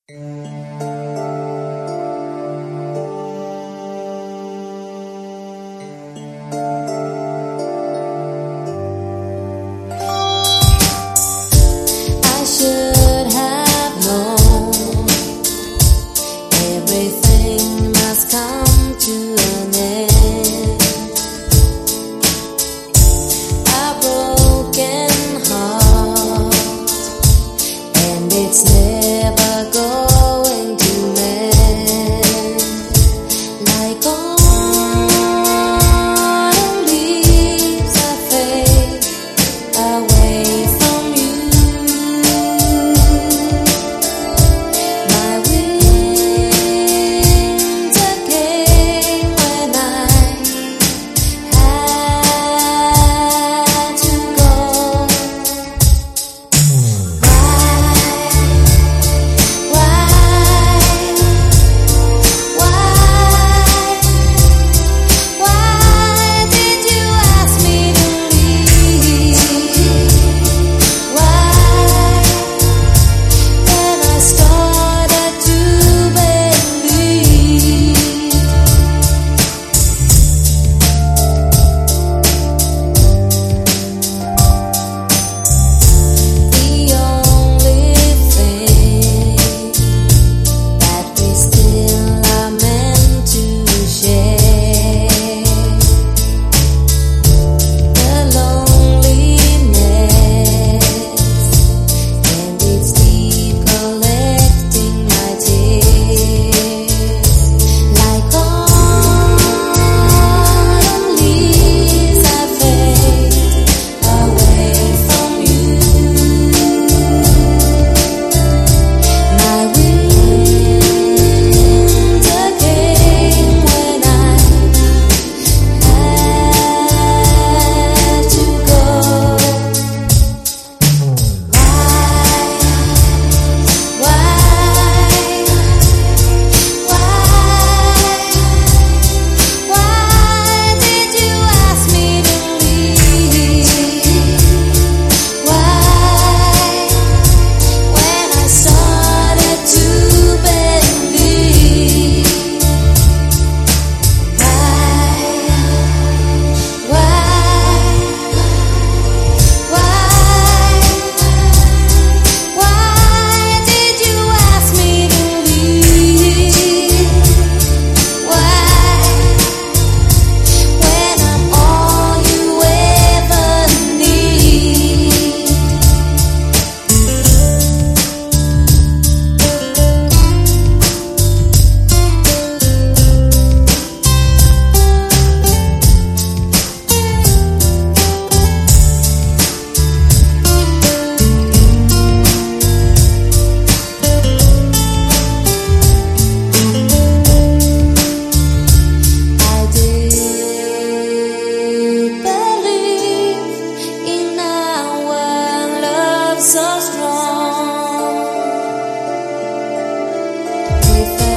should have known everything must come to an end. A broken heart, and it's never going to mend. Like autumn leaves that fade away from you. My winter came when I had to go. Why did you ask me to leave? Why, when I started to believe? The only thing that we still are meant to share, the loneliness, and its deep collecting my tears. Like autumn leaves that fade away from you. My winter came when I had to go. Why did you ask me to leave? Why, when I started to believe? Why did you ask me to leave? Why, when I'm all you ever need? I did believe in our love so strong. We fell